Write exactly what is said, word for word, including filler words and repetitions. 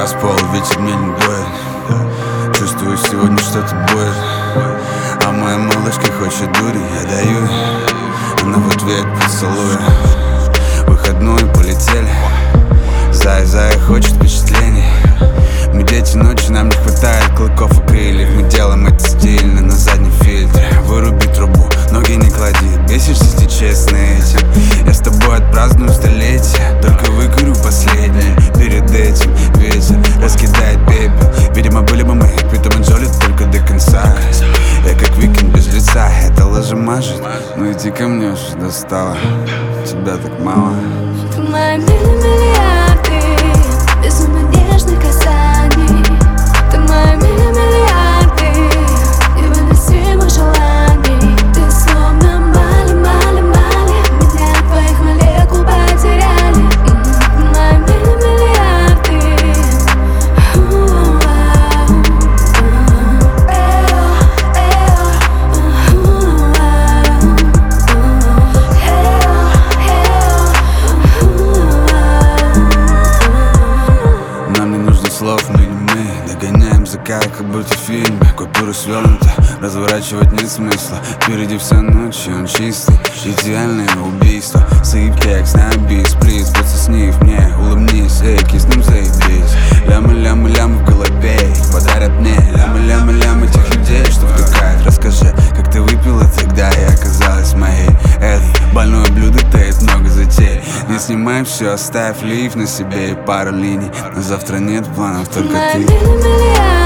раз пол, ветер мне не дует. Чувствую, сегодня что-то будет. А моя малышка хочет дури, я даю. Она в ответ поцелуя. Выходной полетели. Зая, зая хочет впечатлений. Мы дети ночи, нам не хватает клыков и крыльев. Мы делаем это стильно, на заднем фильтре. Выруби трубу, ноги не клади. Бесишься, если честно этим. Я с тобой отпраздную столетие. Только выкурю последнее. Перед этим ветер раскидает пепел. Видимо, были бы мы Питом и Джоли только до конца. Я как викинг без лица, это лажа мажет. Ну иди ко мне уже достала. Тебя так мало. Ты моя миллиарды, безумно нежных касаний. Ты моя миллиарды, невыносимых желаний. Ты словно мали-мали-мали, меня от твоих молекул потеряли. Ты моя миллиарды. Слов мы не мы, догоняем закат, как будто в фильме. Купюра свернута, разворачивать нет смысла. Впереди вся ночь, и он чистый. Идеальное убийство, сыпки, как снобист. Плиз, подсоснив мне, улыбнись, эй, киснем заебись. Лямы-лямы-лямы в голове, подарят мне лямы-лямы-лямы тех людей, что втыкают. Расскажи, как ты выпила тогда и оказалась моей. Это больное блюдо таит много затей. Не снимай все, оставь лифт на себе и пару линий. На завтра нет планов, только ты.